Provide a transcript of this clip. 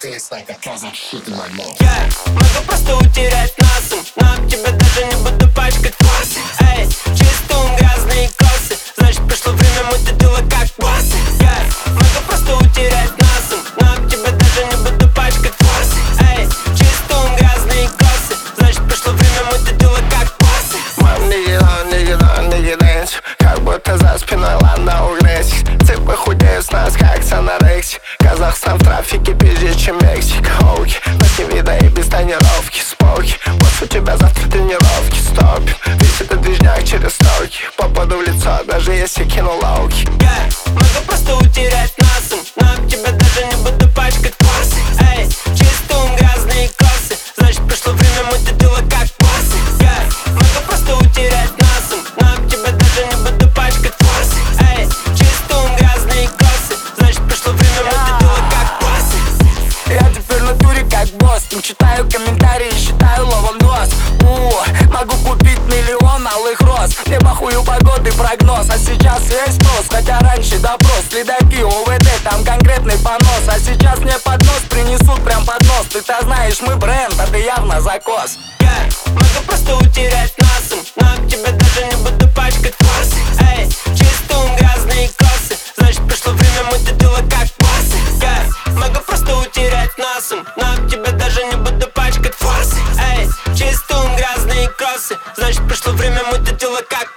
taste like a thousand shit in my mouth. Я могу просто утерять носом, но об тебя даже не буду пачкать косы. Эй, чисто ум, грязные косы, значит пришло время мыть это дело как боссы. Я могу просто утерять носом, но об тебя даже не буду пачкать косы. Эй, чисто ум, грязные косы, значит пришло время мыть это дело как боссы. Мам, не дэнс, как будто за спиной ладно угрызть. Цыпы худеют с нас, как санорекси. Казахстан в трафике пиздец, чем Мексика. Оуки, нас не вида и без тренировки. Споки, вот у тебя завтра тренировки. Стопим, весь этот движняк через строки. Попаду в лицо, даже если кину лауки. Я могу просто утерять носом, но об тебя даже не буду пачкать косы. Эй, чисто ум, грязные косы, значит пришло время мыть это дело как боссы. Я могу просто утерять носом, но об тебя даже не буду пачкать косы. Эй, чисто ум, грязные косы, значит пришло время мыть это дело как боссы. Я теперь в натуре как Бостон. Читаю комментарии, считаю ловом нос. Могу купить миллион алых роз. Не похую погоды прогноз. А сейчас есть спрос, хотя раньше допрос. Следаки, ОВД, там конкретный понос. А сейчас мне поднос принесут прям под нос. Ты-то знаешь, мы бренд, а ты явно закос. Я могу просто утерять носом, но об тебя даже не буду пачкать косы. Эй, чисто ум, грязные косы, значит пришло время мыть это дело как боссы. Я могу просто утерять носом, но об тебя даже не буду пачкать косы. Эй, чисто ум, грязные косы, значит пришло время мыть это дело как